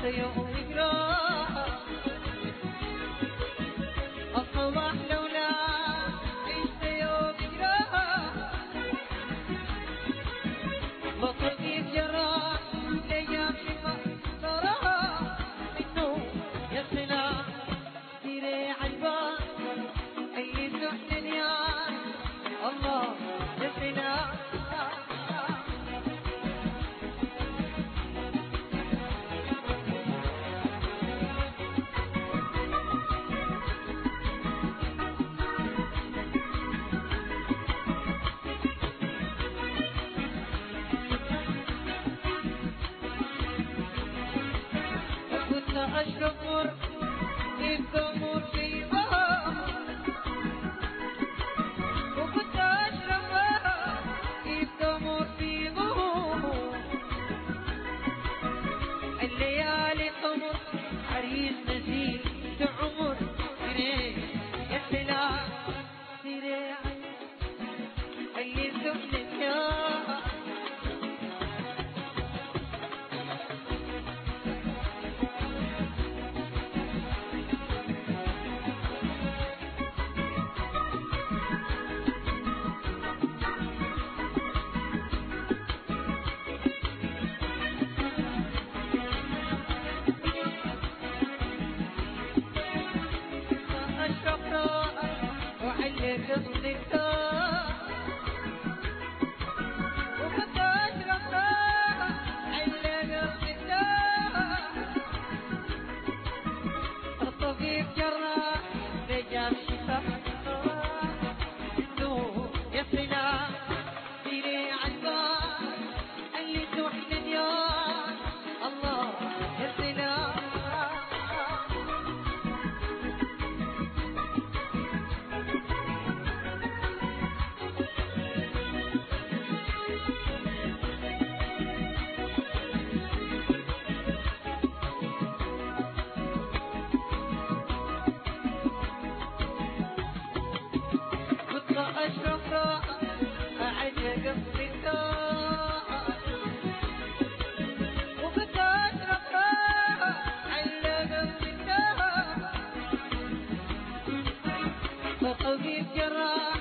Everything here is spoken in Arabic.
يوم يقرا الصباح لولا عشت يوم يقرا بطبيب جراح ليام شفا صراحة منه يصنع سيري عالبال اللي تحسن يا الله يصنع أشكر كيف أمور في ظهر وكنت أشرب كيف أمور في ظهور الليالي حمر عريس نزيل تعمر سيري يا سلام سيري اللي سحنت يا وعلق الذكرى وكنت أشرب علق الذكرى الطبيب جراح رجع شفا انه يصنع سيري عالبال اللي توحدن يا الله يصنع أشرف أعجق الصداع وكنت أشرف علق الصداع فطبيب جراح